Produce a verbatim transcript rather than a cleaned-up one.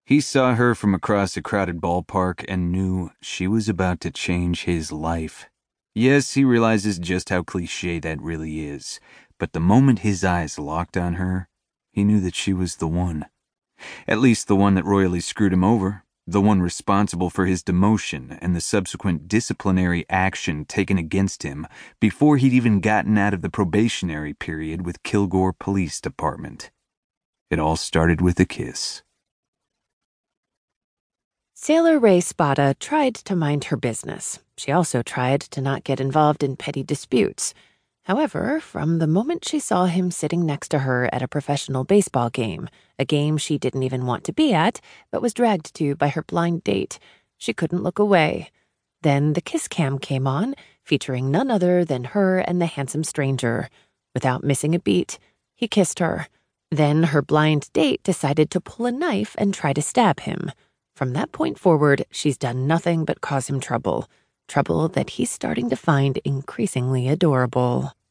He saw her from across a crowded ballpark and knew she was about to change his life. Yes, he realizes just how cliche that really is, but the moment his eyes locked on her, he knew that she was the one. At least the one that royally screwed him over, the one responsible for his demotion and the subsequent disciplinary action taken against him before he'd even gotten out of the probationary period with Kilgore Police Department. It all started with a kiss. Sailor Ray Spada tried to mind her business. She also tried to not get involved in petty disputes. However, from the moment she saw him sitting next to her at a professional baseball game, a game she didn't even want to be at, but was dragged to by her blind date, she couldn't look away. Then the kiss cam came on, featuring none other than her and the handsome stranger. Without missing a beat, he kissed her. Then her blind date decided to pull a knife and try to stab him. From that point forward, she's done nothing but cause him trouble. Trouble that he's starting to find increasingly adorable.